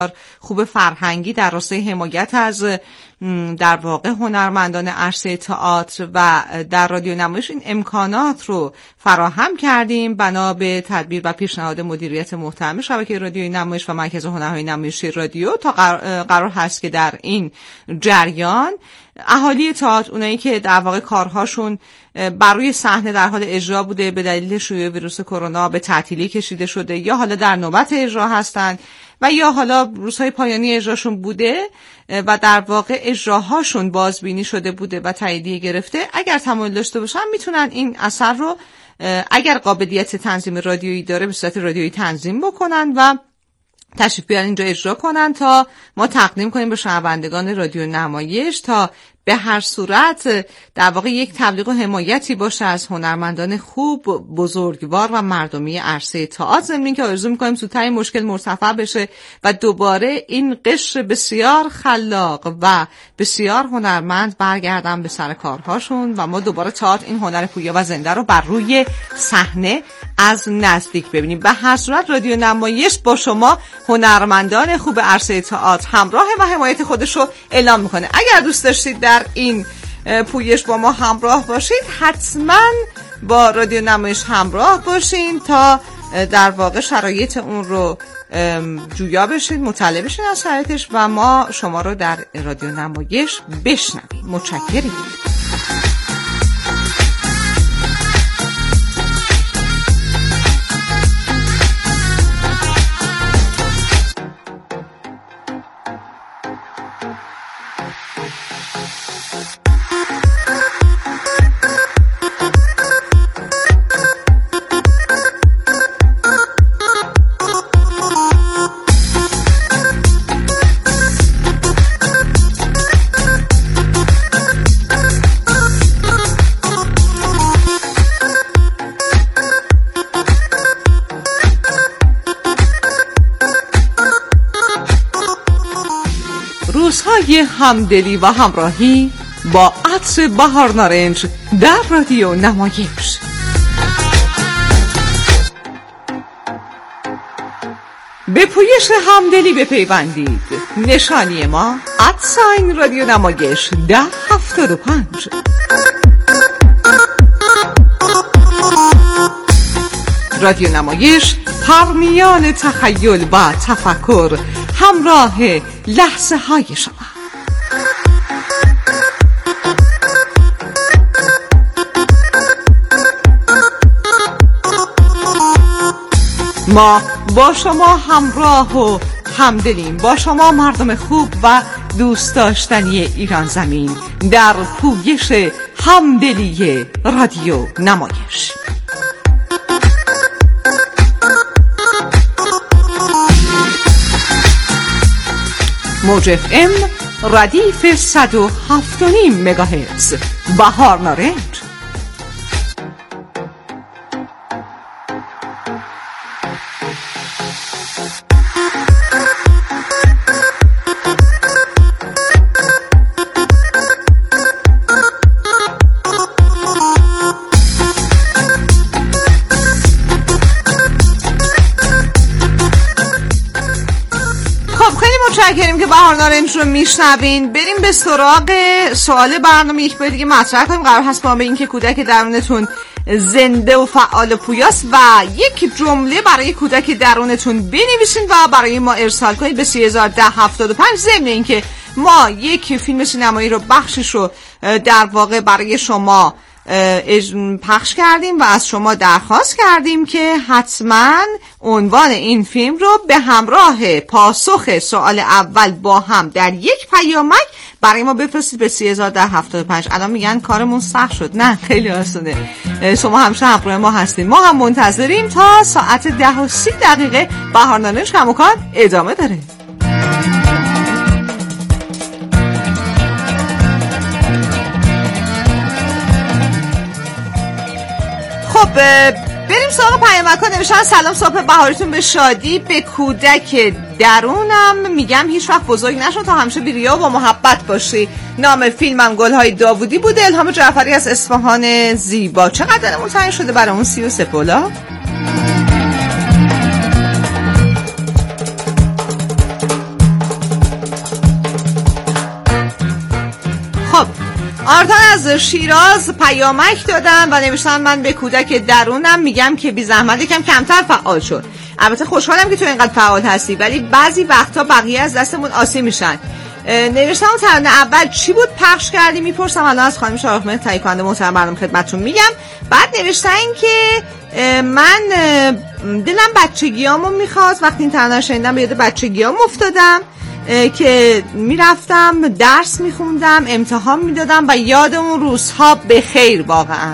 خوب فرهنگی در راستای حمایت از در واقع هنرمندان عرصه تئاتر و در رادیو نمایش این امکانات رو فراهم کردیم بنا به تدبیر و پیشنهاد مدیریت محترم شبکه رادیوی نمایش و مرکز هنرهای نمایشی رادیو تا قرار هست که در این جریان اهالی تئاتر، اونایی که در واقع کارهاشون بر روی صحنه در حال اجرا بوده به دلیل شیوع ویروس کرونا به تعطیلی کشیده شده یا حالا در نوبت اجرا هستن و یا حالا روزهای پایانی اجراشون بوده و در واقع اجراهاشون بازبینی شده بوده و تاییدیه گرفته، اگر تمایل داشته باشن میتونن این اثر رو اگر قابلیت تنظیم رادیویی داره به صورت رادیویی تنظیم بکنن و تشریف بیارن اینجا اجرا کنن تا ما تقدیم کنیم به شنوندگان رادیو نمایش، تا به هر صورت در واقع یک تبلیغ و حمایتی باشه از هنرمندان خوب، بزرگوار و مردمی عرصه تئاتر، ضمن که آرزو می‌کنیم زودتر این مشکل مرتفع بشه و دوباره این قشر بسیار خلاق و بسیار هنرمند برگردن به سر کارهاشون و ما دوباره تئاتر این هنر پویا و زنده رو بر روی صحنه از نزدیک ببینیم. به هر صورت رادیو نمایش با شما هنرمندان خوب عرصه تئاتر همراه و حمایت خودش رو اعلام میکنه. اگر دوست داشتید در این پویش با ما همراه باشید، حتما با رادیو نمایش همراه باشین تا در واقع شرایط اون رو جویا بشید، مطلع بشید از شرایطش و ما شما رو در رادیو نمایش بشنویم. متشکریم. روزهای همدلی و همراهی با عطر بهار نارنج در رادیو نمایش. به پویش همدلی بپیوندید. نشانی ما @ رادیو نمایش 1075. رادیو نمایش پرمیان تخیل و تفکر همراه لحظه های شما. ما با شما همراه و همدلیم، با شما مردم خوب و دوست داشتنی ایران زمین در پویش همدلی رادیو نمایش. موج FM ردیف 107.5 مگاهرتز بهار نارنج. متشکریم که بهار نارنج رو میشنوین. بریم به سراغ سوال برنامه. یک بار دیگه مطرح کنیم. قرار هست با به این که کودک درونتون زنده و فعال پویاست و یک جمله برای کودک درونتون بنویسین و برای ما ارسال کنید به 301075. ضمن این که ما یک فیلم سینمایی رو بخشش رو در واقع برای شما پخش کردیم و از شما درخواست کردیم که حتما عنوان این فیلم رو به همراه پاسخ سوال اول با هم در یک پیامک برای ما بفرستید به 301075. الان میگن کارمون سخت شد. نه، خیلی آسونه. شما همیشه همراه ما هستین. ما هم منتظریم تا ساعت 10:30 بهار نارنج کماکان ادامه داره. خب بریم سراغ پیامک‌ها. نوشتن سلام، صبح بهارتون به شادی. به کودک درونم میگم هیچ وقت بزرگ نشو، تا همیشه بی ریا و با محبت باشی. نام فیلمم گل‌های داوودی بوده. الهام جعفری از اصفهان زیبا. چقدر متعین شده برای اون 33 پولا؟ آرتان از شیراز پیامک دادن و نوشتن من به کودک درونم میگم که بی زحمت یکم کمتر فعال شد. البته خوشحالم که تو اینقدر فعال هستی، ولی بعضی وقتا بقیه از دستمون آسیب میشن. نوشتم ترانه اول چی بود پخش کردی میپرسم الان از خانم شاهرخ تهیه کننده محترم برنامه خدمتتون میگم. بعد نوشتن که من دلم بچگیامو میخواد، وقتی این ترانه شنیدم به یاد بچگیام افتادم که میرفتم درس میخوندم، امتحان میدادم و یادمون روزها به خیر واقعا.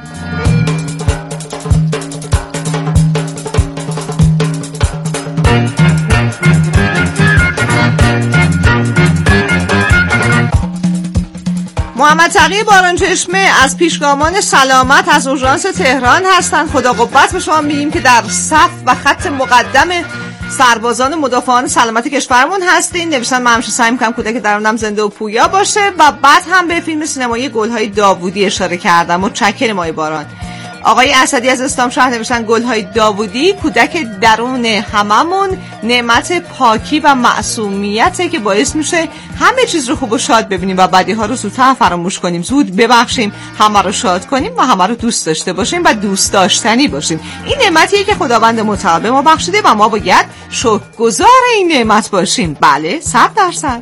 محمد تقی بارانچشمه از پیشگامان سلامت از اورژانس تهران هستن. خدا قوت به شما میگیم که در صف و خط مقدم سربازان مدافعان سلامت کشورمون هستین. نوشتن من همیشه سعی میکنم کودک درونم زنده و پویا باشه و بعد هم به فیلم سینمایی گل‌های داوودی اشاره کردم. متشکرم مای باران. آقای اسدی از اسلام شهر نوشتن گل‌های داوودی کودک درون هممون نعمت پاکی و معصومیته که باعث میشه همه چیز رو خوب و شاد ببینیم و بدی‌ها رو زودتر فراموش کنیم، زود ببخشیم، همه رو شاد کنیم و همه رو دوست داشته باشیم و دوست داشتنی باشیم. این نعمتیه که خداوند متعال به ما بخشیده و ما باید شکرگزار این نعمت باشیم. بله 100%.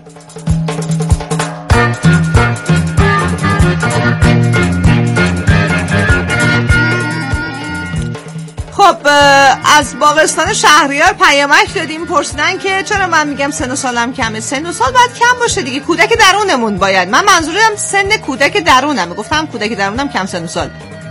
خب از باغستان شهریار پیامک دادیم، پرسیدن که چرا من میگم سن و سالم کمه. سن و سال باید کم باشه دیگه، کودک درونمون باید. من منظورم سن کودک درونمه، گفتم کودک درونم کم سن و سال.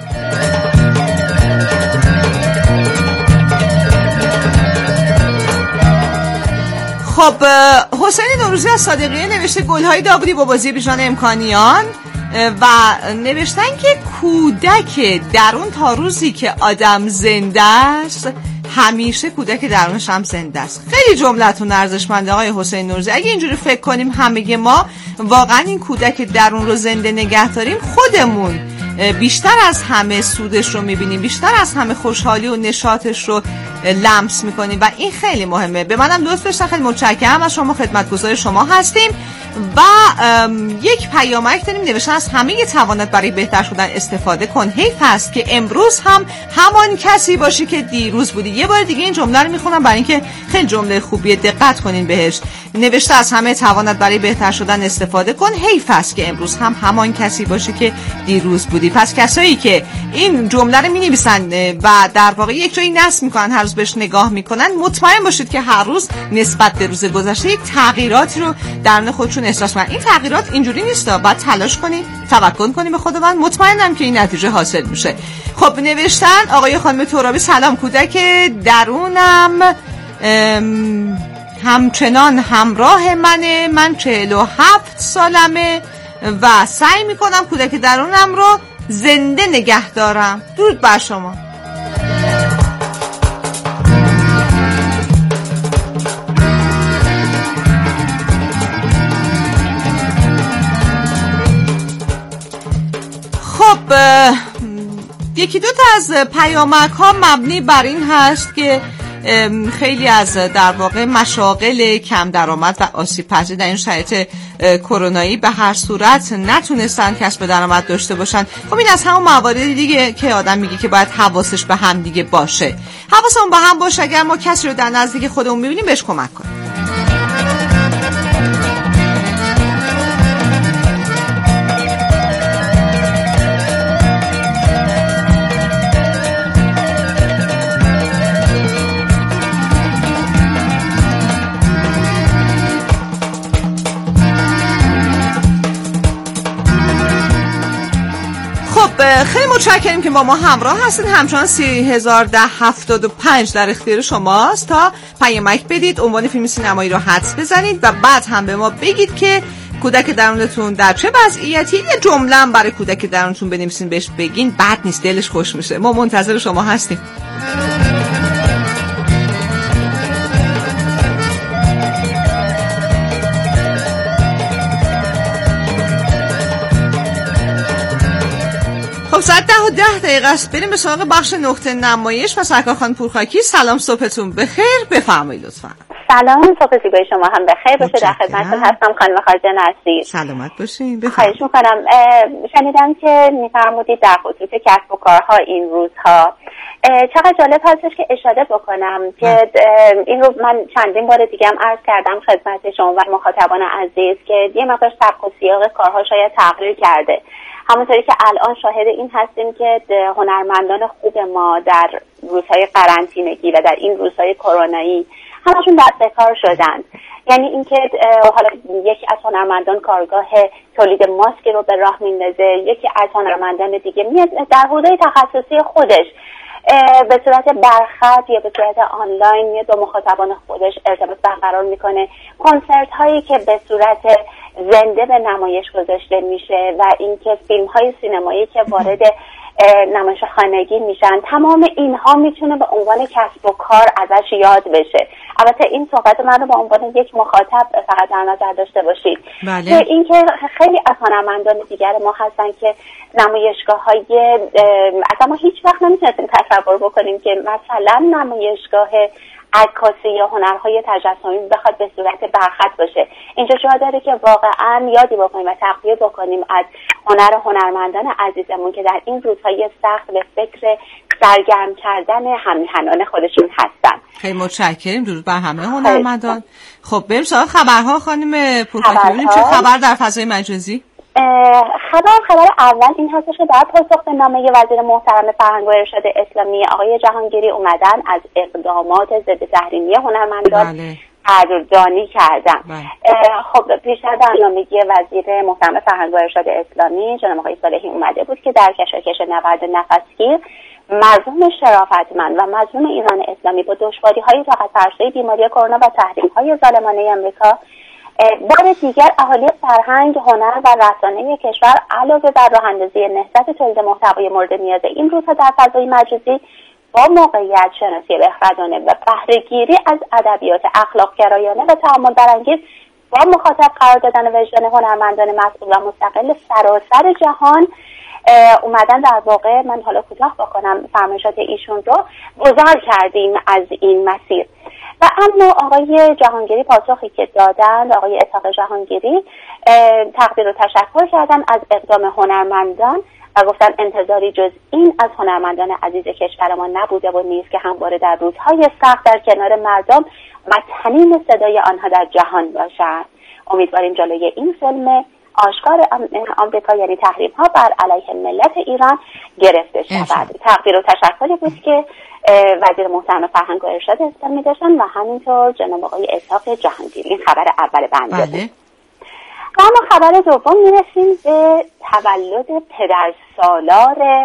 خب حسین نوروزی از صادقیه نوشته گل‌های داوودی با بازی بیژن امکانیان و نوشتن که کودک درون تا روزی که آدم زنده است همیشه کودک درونش هم زنده است. خیلی جملتون ارزشمنده آقای حسین نوروزی. اگه اینجوری فکر کنیم همه ما واقعا این کودک درون رو زنده نگه داریم، خودمون بیشتر از همه سودش رو میبینیم، بیشتر از همه خوشحالی و نشاطش رو لمس میکنیم و این خیلی مهمه. به منم لطف داشتن، خیلی متشکرم از شما، خدمتگزار شما هستیم. و یک پیامک داریم نوشتن از همه توانت برای بهتر شدن استفاده کن، حیف هست که امروز هم همان کسی باشی که دیروز بودی. یه بار دیگه این جمله رو میخونم برای اینکه خیلی جمله خوبیه، دقت کنین بهش. نوشته از همه توانت برای بهتر شدن استفاده کن، حیف هست که امروز هم همان کسی باشی که دیروز بودی. پس کسایی که این جمله رو مینویسن و در واقع یک جایی نصب میکنن، هر روز بهش نگاه میکنن، مطمئن باشید که هر روز نسبت به روز گذشته یک تغییراتی رو درون خودشون احساس کنن. این تغییرات اینجوری نیست، باید تلاش کنی، توکل کنی به خداوند، مطمئنم که این نتیجه حاصل میشه. خب نوشتن آقای خانم ترابی سلام، کودک درونم همچنان همراه منه، من 47 سالمه و سعی میکنم کودک درونم رو زنده نگه دارم. درود بر شما. خب یکی دو تا از پیامک ها مبنی بر این هست که خیلی از در واقع مشاغل کم درآمد و آسیب پذیر در این شرایط کرونایی به هر صورت نتونستن کسب درآمد داشته باشن. خب این از همون مواردی دیگه که آدم میگه که باید حواسش به هم دیگه باشه. حواسمون به هم باشه، اگر ما کسی رو در نزدیک خودمون میبینیم بهش کمک کنیم. خیلی متشکریم که با ما همراه هستید. همچنان 30,075 در اختیار شماست تا پیامک بدید، عنوان فیلم سینمایی رو حدس بزنید و بعد هم به ما بگید که کودک درونتون در چه وضعیتی. یه جمله هم برای کودک درونتون بنویسین، بهش بگین، بد نیست، دلش خوش میشه. ما منتظر شما هستیم. خب ساعت 10:10 است. بریم به سراغ بخش نقطه نمایش و سرکار خانم پورخاکی. سلام، صبحتون بخیر، بفرمایید لطفا. سلام، صبح زیبای شما هم بخیر باشه. در خدمتتون هستم خانم خارجه نصیر. سلامت باشین. خواهش میکنم. شنیدم که میفرمودید در خصوص کسب و کارها این روزها چقدر جالب هستش که اشاره بکنم که این رو من چندین بار دیگه هم عرض کردم خدمت شما و مخاطبان عزیز که یه مقدار سبک و سیاق کارها شاید تغییر کرده. همونطوری که الان شاهد این هستیم که هنرمندان خوب ما در روزهای قرنطینگی و در این روزهای کرونایی همشون دست به کار شدند. یعنی اینکه حالا یکی از هنرمندان کارگاه تولید ماسک رو به راه میندازه، یکی از هنرمندان دیگه میاد در حوزه تخصصی خودش به صورت برخط یا به صورت آنلاین میاد با مخاطبان خودش ارتباط برقرار میکنه. کنسرت هایی که به صورت زنده به نمایش گذاشته میشه و اینکه فیلم های سینمایی که وارد نمایش خانگی میشن، تمام اینها میتونه به عنوان کسب و کار ازش یاد بشه. البته این صحبت من رو به عنوان یک مخاطب فقط در نظر داشته باشید. بله. اینکه خیلی از هنرمندان دیگر ما هستن که نمایشگاه‌های اصلا ما هیچ وقت نمیتونستیم تصور بکنیم که مثلا نمایشگاه عکاسی یا هنرهای تجسمی بخواد به صورت برخط باشه. اینجا جا داره که واقعا یادی بکنیم و تقویه بکنیم از هنرمندان عزیزمون که در این روزهای سخت به فکر سرگرم کردن همیهنان خودشون هستن. خیلی متشکریم. درود بر همه هنرمندان. خب بریم سراغ خبرها خانم پورپاکی. ببینیم چه خبر در فضای مجازی. خبر اول این هستش که در پاسخ به نامه وزیر محترم فرهنگ و ارشاد اسلامی آقای جهانگیری اومدن از اقدامات ضد تحریمی هنرمندان قدردانی کردن. خب پیشتر در نامه وزیر محترم فرهنگ و ارشاد اسلامی جناب آقای صالحی اومده بود که در کشاکش نبرد نفسگیر مردم شرافتمند و مظلوم ایران اسلامی با دشواری‌های طاقت فرسای بیماری کرونا و تحریم‌های ظالمانه آمریکا بار دیگر اهالی فرهنگ، هنر و رسانه کشور علاوه بر راه اندازی نهضت تولید محتوای مورد نیاز این روزها در فضای مجازی با موقعیت شناسی بخردانه و بهره‌گیری از ادبیات اخلاق گرایانه و تعامل برانگیز با مخاطب قرار دادن وجدان هنرمندان مسئول و مستقل سراسر جهان اومدن در واقع من حالا کوتاه بکنم فرمایشات ایشون رو گزار کردیم از این مسیر. و اما آقای جهانگیری پاسخی که دادند، آقای اسحاق جهانگیری تقدیر و تشکر کردن از اقدام هنرمندان و گفتن انتظاری جز این از هنرمندان عزیز کشور ما نبوده و نیست که همواره در روزهای سخت در کنار مردم و تنین صدای آنها در جهان باشند. امیدواریم جلوی این ظلم آشکار آمریکا یعنی تحریم ها بر علیه ملت ایران گرفته شود. تقدیر و تشکری بود که وزیر محترم فرهنگ و ارشاد اسلامی داشتن و همینطور جناب آقای اسحاق جهانگیری. این خبر اول بنده بود. و اما خبر دوم میرسیم به تولد پدرسالار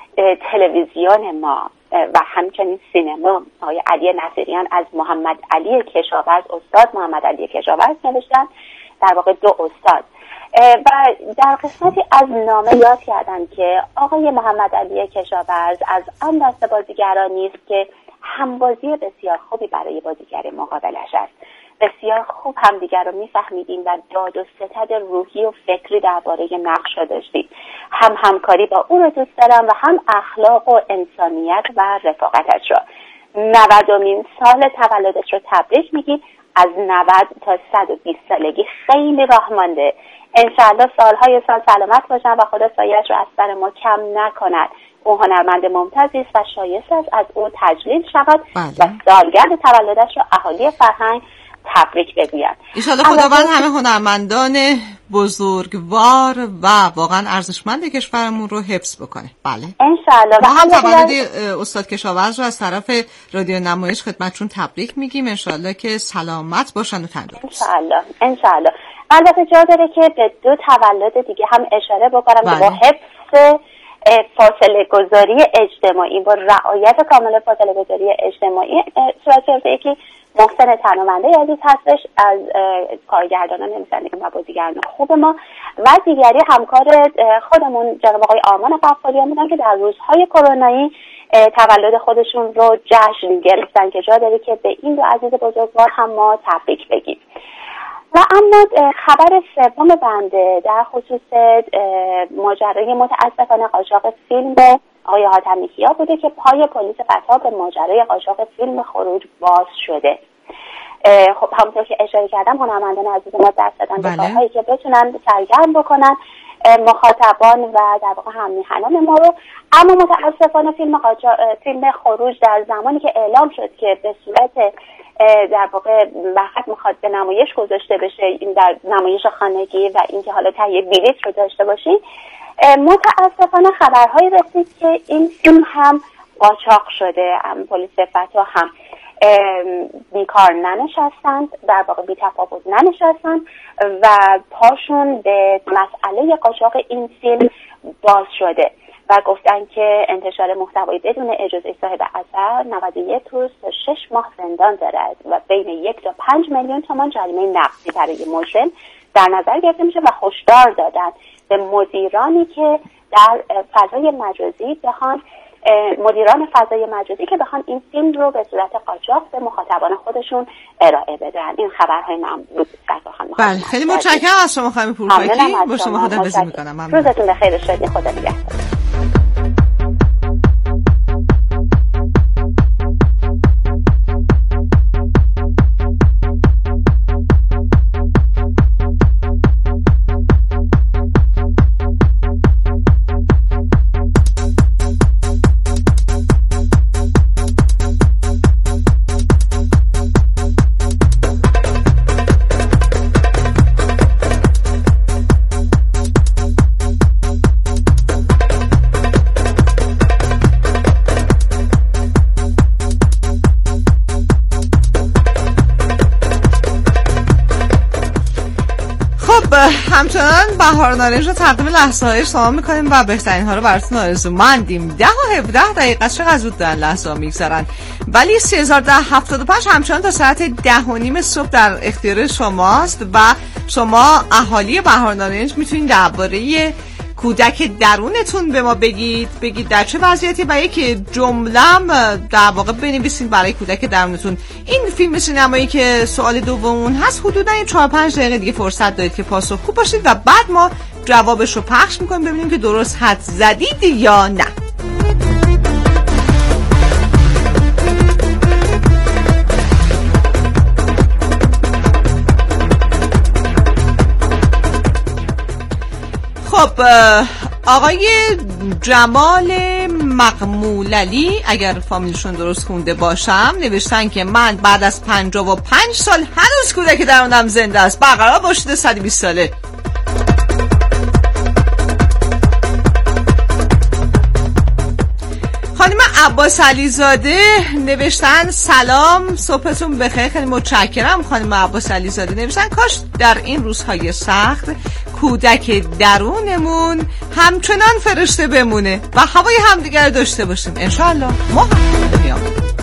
تلویزیون ما و همچنین سینما آقای علی نصیریان از محمد علی کشاورز، استاد محمد علی کشاورز نوشتن، در واقع دو استاد، و در قسمتی از نامه یاد کردن که آقای محمد علی کشاورز از آن دسته بازیگرانی است که همبازی بسیار خوبی برای بازیگر مقابلش است. بسیار خوب همدیگر رو میفهمیدیم و داد و ستد روحی و فکری درباره نقش داشتیم. هم همکاری با او رو دوست دارم و هم اخلاق و انسانیت و رفاقتش رو. 90مین سال تولدش رو تبریک میگیم. از 90 تا 120 سالگی خیلی راه مانده. انشاءالله سالهای سال سلامت باشن و خدا سایه‌اش رو از سر ما کم نکند. او هنرمند ممتازی است و شایسته است از او تجلیل شود و سالگرد تولدش رو اهالی فرهنگ تبریک بگویند. انشاءالله خداوند همه هنرمندان بزرگوار و واقعا ارزشمند کشورمون رو حفظ بکنه. بله انشاءالله. ما هم تولد استاد کشاورز رو از طرف رادیو نمایش خدمتشون تبریک میگیم. انشاءالله که سلامت باشن و تندرست. انشاءالله. البته جا داره که به دو تولد دیگه هم اشاره بکنم که با حفظ فاصله گذاری اجتماعی، با رعایت کامل فاصله گذاری اجتماعی صورت گرفته. یکی محسن تنومنده عزیز هستش از کارگردانان نویسندگان و بازیگران خوب ما و دیگری همکار خودمون جناب آقای آرمان قفاریان بودن که در روزهای کرونایی تولد خودشون رو جشن گرفتن که جا داره که به این دو عزیز بزرگوار هم ما تبریک بگیم. و اما خبر سوم بنده در خصوص ماجرای متاسفانه قاچاق فیلم آقای حاتمی کیا بوده که پای پلیس فتا به ماجرای قاچاق فیلم خروج باز شده. خب همونطور که اشاره کردم هنرمندان عزیز ما دست دادن به کارهایی که بتونن سرگرم بکنن مخاطبان و در واقع هم‌میهنان ما رو. اما متاسفانه فیلم خروج در زمانی که اعلام شد که به صورت در واقع فقط میخواد به نمایش گذاشته بشه، این در نمایش خانگی و اینکه حالا تهیه بلیط رو داشته باشین، متاسفانه خبرهایی رسید که این فیلم هم قاچاق شده. پلیس فتا هم بیکار ننشستند، در واقع بی تفاوت ننشستند و پاشون به مسئله قاچاق این فیلم باز شده و گفتن که انتشار محتوایی بدون اجازه صاحب اثر 91 روز تا 6 ماه زندان دارد و بین 1 تا 5 میلیون تومان جریمه نقدی برای مجرم در نظر گرفته میشه و هشدار دادن به مدیرانی که در فضای مجازی بخوان که بخوان این فیلم رو به صورت قاچاق به مخاطبان خودشون ارائه بدن. این خبرهای من بود. بله، خیلی متشکرم از شما خانم پورپاکی. با شما خداحافظی می‌کنم. روزتون بخیر و شادی. خدا نگهدار. همچنان بهار نارنج رو تقدیم لحظه‌های شما میکنیم و بهترین ها رو براتون آرزومندیم. 10 و 17 دقیقه چقدر زود دارن لحظه ها میگذرن، ولی 3075 همچنان تا ساعت 10:30 صبح در اختیار شماست و شما اهالی بهار نارنج میتونید درباره کودک درونتون به ما بگید در چه وضعیتی و یک جمله‌ام در واقع بنویسید برای کودک درونتون. این فیلم سینمایی که سوال دوممون هست حدوداً 4-5 دقیقه دیگه فرصت دارید که پاسخگو باشید و بعد ما جوابش رو پخش می‌کنیم ببینیم که درست حد زدید یا نه. خب آقای جمال مقمولعلی اگر فامیلشون درست خونده باشم نوشتن که من بعد از 55 سال هنوز کودک درونم زنده است، برقرار باشید 120 ساله. خانم عباس علیزاده نوشتن سلام، صبحتون بخیر. خیلی متشکرم خانم عباس علیزاده. نوشتن کاش در این روزهای سخت کودک درونمون همچنان فرشته بمونه و هوای همدیگر داشته باشیم. انشاءالله. ما میام.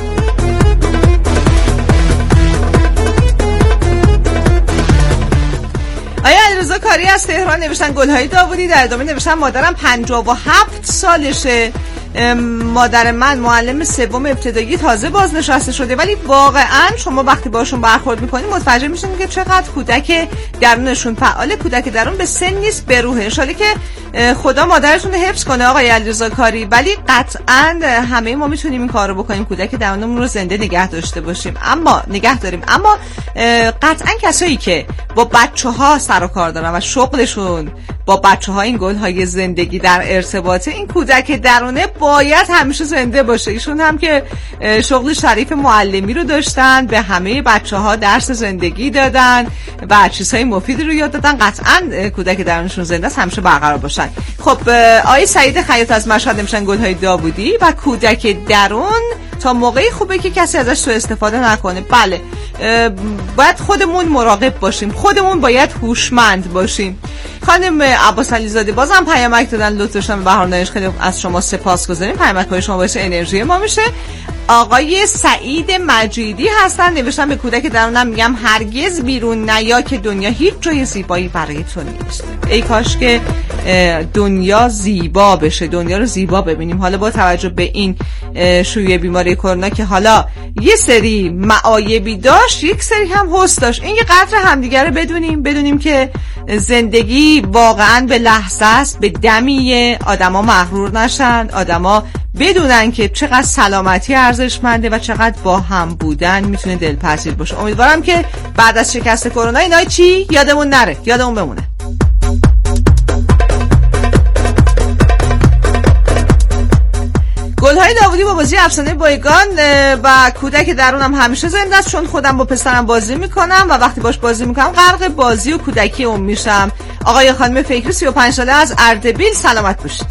آیا علیرضا کاری از تهران نوشتن گلهای داوودی در ادامه نوشتن مادرم 57 سالشه، مادر من معلم سوم ابتدایی تازه بازنشسته شده، ولی واقعا شما وقتی باشون برخورد میکنید متوجه میشین که چقدر کودک درونشون فعاله. کودک درون به سن نیست، به روحه. انشالله که خدا مادرتون رو حفظ کنه آقای علیرضا کاری، ولی قطعا همه ما میتونیم این کارو بکنیم، کودک درونمون رو زنده نگه داریم. اما قطعا کسایی که با بچه‌ها سر و کار دارن و شغلشون با بچه‌ها این گل‌های زندگی در ارتباطه، این کودک درونه باید همیشه زنده باشه. ایشون هم که شغل شریف معلمی رو داشتن، به همه بچه‌ها درس زندگی دادن و چیزهای مفیدی رو یاد دادن، قطعا کودک درونشون زنده است، همیشه برقرار باشن. خب آقای سعید خیاط از مشهد نمیشن گل‌های داوودی و کودک درون تا موقعی خوبه که کسی ازش سوء استفاده نکنه. بله، باید خودمون مراقب باشیم، خودمون باید هوشمند باشیم. خانم عباس علیزاده بازم پیامک دادن، لطف داشتن به بهار نارنج، خیلی از شما سپاسگزاریم. پیامک‌های شما باعث انرژی ما میشه. آقای سعید مجیدی هستن، نوشتن به کودک درونم میگم هرگز بیرون نیا که دنیا هیچ جای زیبایی برای تو نیست. ای کاش که دنیا زیبا بشه، دنیا رو زیبا ببینیم. حالا با توجه به این شیوع بیماری کرونا که حالا یه سری معایبی داشت، یک سری هم حسن داشت، این یه قدر همدیگه رو بدونیم که زندگی واقعا به لحظه است، به دمیه. آدما مغرور نشن، آدما بدونن که چقدر سلامتی ارزشمنده و چقدر با هم بودن میتونه دلپذیر باشه. امیدوارم که بعد از شکست کرونا اینا چی یادمون نره، یادمون بمونه. گلهای داوودی با بازی افسانه بایگان و کودک درونم همیشه زنده است، چون خودم با پسرم بازی میکنم و وقتی باش بازی میکنم غرق بازی و کودکی اون میشم. آقای خانم فکری 35 ساله از اردبیل، سلامت باشید.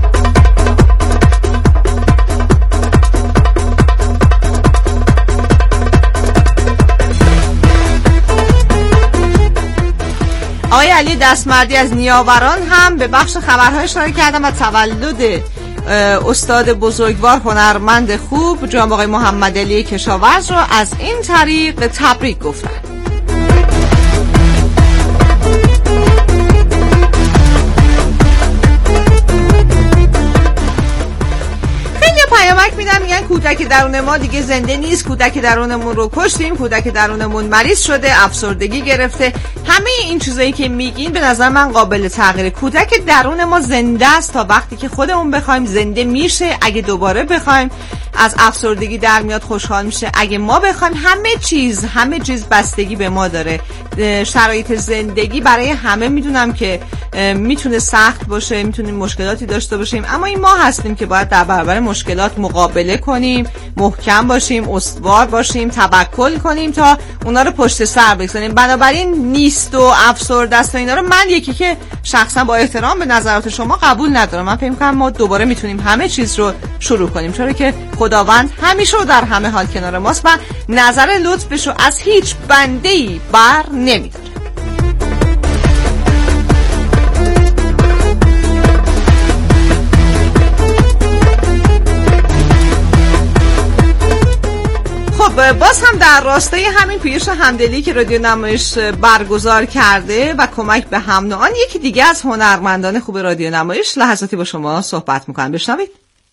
آقای علی دستمردی از نیاوران هم به بخش خبرهای اشاره کردم و تولد استاد بزرگوار هنرمند خوب جناب آقای محمد علی کشاورز رو از این طریق تبریک گفتن. پیامک میدن میگن کودک درون ما دیگه زنده نیست، کودک درونمون رو کشتیم، کودک درونمون مریض شده، افسردگی گرفته. همه این چیزایی که میگین به نظر من قابل تغییره. کودک درون ما زنده است تا وقتی که خودمون بخوایم زنده میشه. اگه دوباره بخوایم از افسردگی در میاد، خوشحال میشه. اگه ما بخوایم همه چیز بستگی به ما داره. شرایط زندگی برای همه میدونم که میتونه سخت باشه، میتونیم مشکلاتی داشته باشیم، اما این ما هستیم که باید در برابر مشکلات مقابله کنیم، محکم باشیم، استوار باشیم، توکل کنیم تا اونا رو پشت سر بگذاریم. بنابراین نیست و افسرده است و اینا رو من یکی که شخصا با احترام به نظرات شما قبول ندارم. من فکر می‌کنم ما دوباره میتونیم همه چیز رو شروع کنیم، چون که خداوند همیشه و در همه حال کنار ماست و نظر لطفش رو از هیچ بنده‌ای بر نمی‌داره. خب باز هم در راستای همین پیش همدلی که رادیو نمایش برگزار کرده و کمک به هم نوعان، یکی دیگه از هنرمندان خوب رادیو نمایش لحظاتی با شما صحبت میکنم. بشنوید.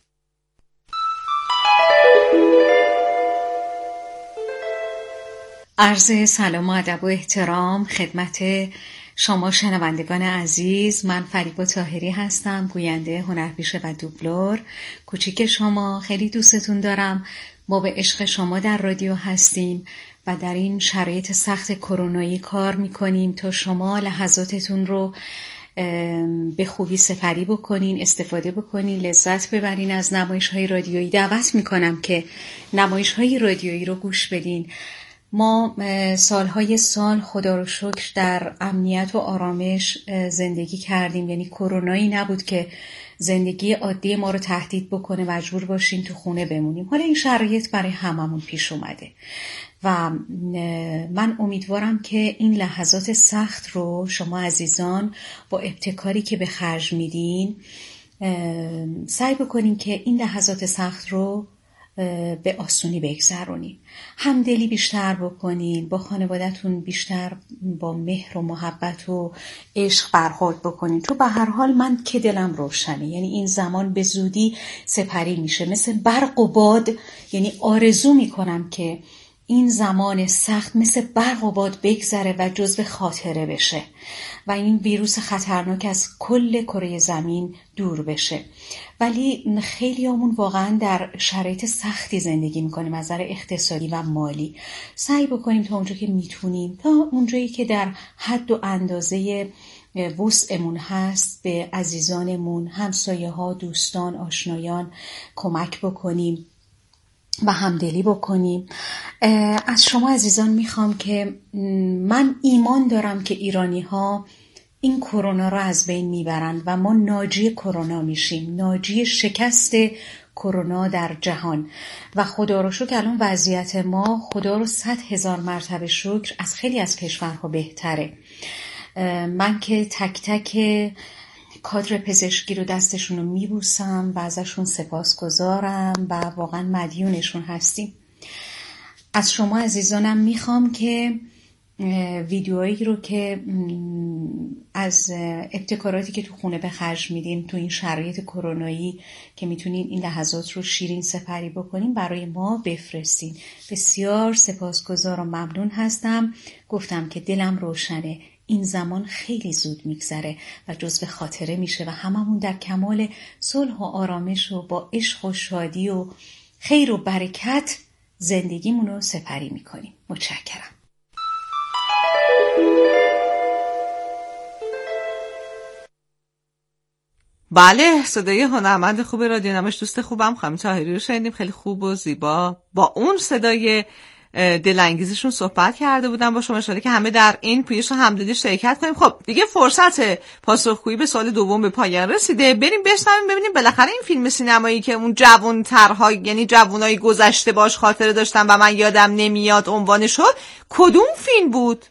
عرض سلام و ادب و احترام خدمت شما شنوندگان عزیز. من فریبا طاهری هستم، گوینده، هنرپیشه و دوبلور. کوچیک شما، خیلی دوستتون دارم. ما به عشق شما در رادیو هستیم و در این شرایط سخت کرونایی کار میکنیم تا شما لحظاتتون رو به خوبی سپری بکنین، استفاده بکنین، لذت ببرین از نمایش‌های رادیویی. دعوت میکنم که نمایش‌های رادیویی رو گوش بدین. ما سالهای سال خدا رو شکر در امنیت و آرامش زندگی کردیم، یعنی کرونایی نبود که زندگی عادی ما رو تهدید بکنه، مجبور باشیم تو خونه بمونیم. حالا این شرایط برای هممون پیش اومده و من امیدوارم که این لحظات سخت رو شما عزیزان با ابتکاری که به خرج میدین سعی بکنین که این لحظات سخت رو به آسونی بگذرونین. همدلی بیشتر بکنین، با خانواده‌تون بیشتر با مهر و محبت و عشق برخورد بکنین. تو به هر حال من که دلم روشنه، یعنی این زمان به زودی سپری میشه مثل برق و باد. یعنی آرزو میکنم که این زمان سخت مثل برق و باد بگذره و جزو خاطره بشه و این ویروس خطرناک از کل کره زمین دور بشه. ولی خیلیامون واقعا در شرایط سختی زندگی میکنیم از نظر اقتصادی و مالی. سعی بکنیم تا اونجا که میتونیم، تا اونجایی که در حد و اندازه وسعمون هست به عزیزانمون، همسایه ها، دوستان، آشنایان کمک بکنیم و همدلی بکنیم. از شما عزیزان میخوام که من ایمان دارم که ایرانی ها این کرونا رو از بین میبرن و ما ناجی کرونا میشیم، ناجی شکست کرونا در جهان. و خدا رو شکر الان وضعیت ما، خدا رو 100,000 مرتبه شکر، از خیلی از کشورها بهتره. من که تک تک کادر پزشکی رو دستشون رو میبوسم و ازشون سپاسگزارم و واقعا مدیونشون هستیم. از شما عزیزانم میخوام که ویدیوهایی رو که از ابتکاراتی که تو خونه به خرج میدیم تو این شرایط کرونایی که میتونین این لحظات رو شیرین سپری بکنین برای ما بفرستین. بسیار سپاسگزار و ممنون هستم. گفتم که دلم روشنه، این زمان خیلی زود میگذره و جزو خاطره میشه و هممون در کمال صلح و آرامش و با عشق و شادی و خیر و برکت زندگیمون رو سپری میکنیم. متشکرم. بله، صدای هنرمند خوب رادیو نمایش دوست خوبم خانم طاهری رو شنیدیم. خیلی خوب و زیبا با اون صدای دلانگیزشون صحبت کرده بودن با شما. انشالله که همه در این پویش و همدلی شرکت کنیم. خب دیگه فرصت پاسخگویی به سوال دوم به پایان رسیده. بریم بشنویم ببینیم بالاخره این فیلم سینمایی که اون جوان‌ترها، یعنی جوانای گذشته باش خاطره داشتن و من یادم نمیاد عنوانش کدوم فیلم بود؟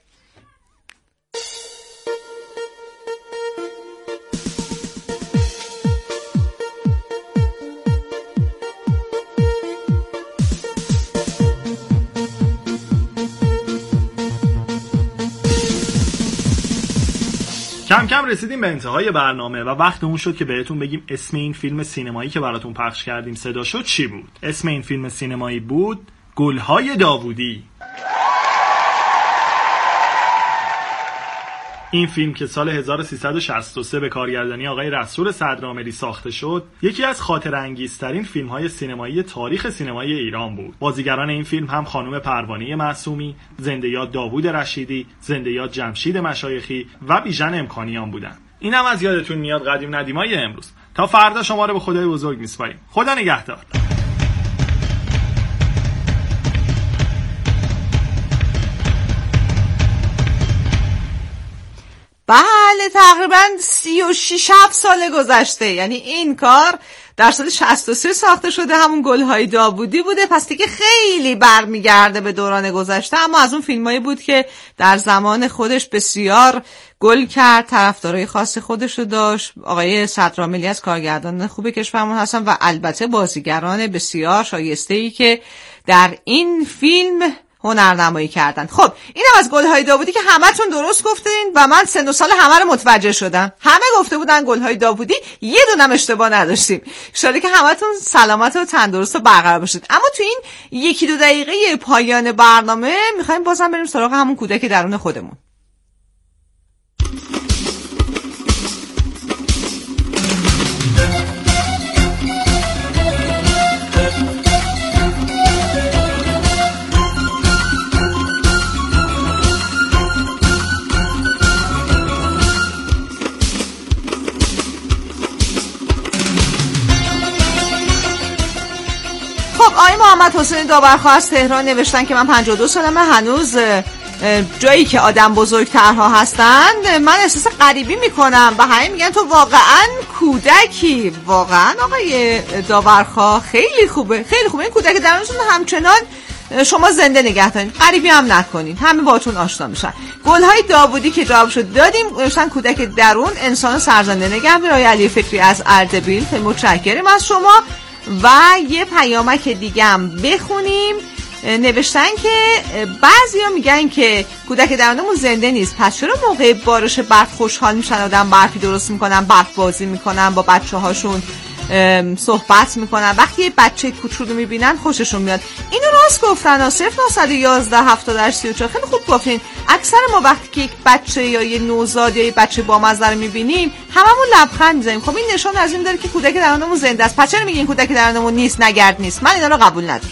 کم کم رسیدیم به انتهای برنامه و وقت اون شد که بهتون بگیم اسم این فیلم سینمایی که براتون پخش کردیم صدا شد چی بود. اسم این فیلم سینمایی بود گلهای داوودی. این فیلم که سال 1363 به کارگردانی آقای رسول صدرآمری ساخته شد، یکی از خاطره‌انگیزترین فیلم‌های سینمایی تاریخ سینمای ایران بود. بازیگران این فیلم هم خانم پروانه معصومی، زنده یاد داوود رشیدی، زنده یاد جمشید مشایخی و بیژن امکانیان بودند. اینم از یادتون میاد قدیم ندیمای امروز. تا فردا شما رو به خدای بزرگ میسپاریم. خدا نگهدار. بله، تقریبا 36 سال گذشته. یعنی این کار در سال 63 ساخته شده، همون گلهای داوودی بوده. پس دیگه خیلی برمیگرده به دوران گذشته، اما از اون فیلمایی بود که در زمان خودش بسیار گل کرد، طرفدارای خاص خودش رو داشت. آقای صدرآمری از کارگردان خوب کشورمون هستن و البته بازیگران بسیار شایسته‌ای که در این فیلم هنرنمایی کردن. خب اینم از گلهای داوودی که همتون درست گفتین و من سن و سال همه رو متوجه شدم. همه گفته بودن گلهای داوودی، یه دونم اشتباه نداشتیم. ان شاءالله که همتون سلامت و تندرست و برقرار باشید. اما تو این 1-2 دقیقه پایان برنامه میخوایم بازم بریم سراغ همون کودک درون خودمون. آقای محمد حسین داورخواه از تهران نوشتن که من 52 سالمه، هنوز جایی که آدم بزرگترها هستند من احساس غریبی میکنم و همه میگن تو واقعا کودکی. واقعا آقای داورخواه خیلی خوبه، خیلی خوبه. این کودک درونتون همچنان شما زنده نگه دارین، غریبی هم نکنین، همه باهاتون آشنا میشن. گلهای داوودی که جواب شد دادیم. نوشتن کودک درون انسان سرزنده نگه داره. علی فکری از اردبیل، خیلی متشکرم از شما. و یه پیامک دیگه هم بخونیم. نوشتن که بعضیا میگن که کودک درونمون زنده نیست، پس چرا موقع بارش برف خوشحال میشن، آدم برفی درست میکنن، برف بازی میکنن، با بچه هاشون صحبت میکنن، وقتی یه بچه کوچولو میبینن خوششون میاد. اینو راست گفتن. 0911 78 خیلی خوب گفتین. اکثر ما وقتی که یک بچه یا یه نوزاد یا یه بچه بامزه رو میبینیم هممون لبخند میزنیم. خب این نشون از این داره که کودک درونمون زنده است. پس چرا میگین کودک درونمون نیست، نگرد نیست؟ من اینا رو قبول ندارم.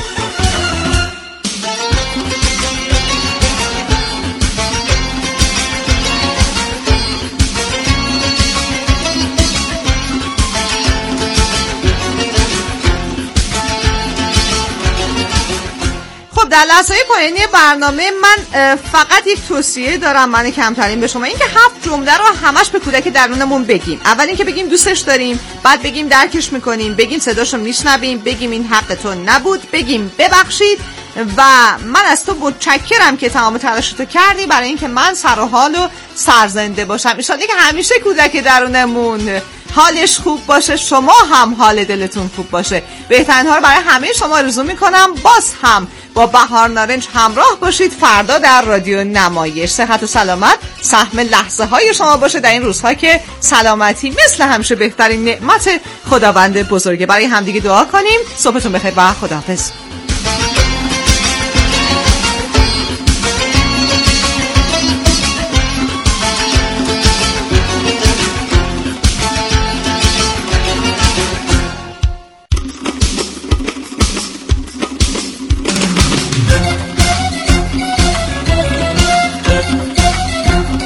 در لحظه‌های پایانی برنامه من فقط یک توصیه دارم، من کمترین به شما، این که 7 جمله رو همش به کودک درونمون بگیم. اول این که بگیم دوستش داریم، بعد بگیم درکش میکنیم، بگیم صداشو میشنویم، بگیم این حق تو نبود، بگیم ببخشید و من از تو متشکرم که تمام تلاشتو کردی برای اینکه من سر و حال و سرزنده باشم. ان شاءالله که همیشه کودک درونمون حالش خوب باشه، شما هم حال دلتون خوب باشه. بهترین ها رو برای همه شما آرزو میکنم. باز هم با بهار نارنج همراه باشید. فردا در رادیو نمایش صحت و سلامت سهم لحظه های شما باشه در این روزها که سلامتی مثل همیشه بهترین نعمت خداوند بزرگه. برای همدیگه دعا کنیم. صبحتون بخیر و خداحافظ.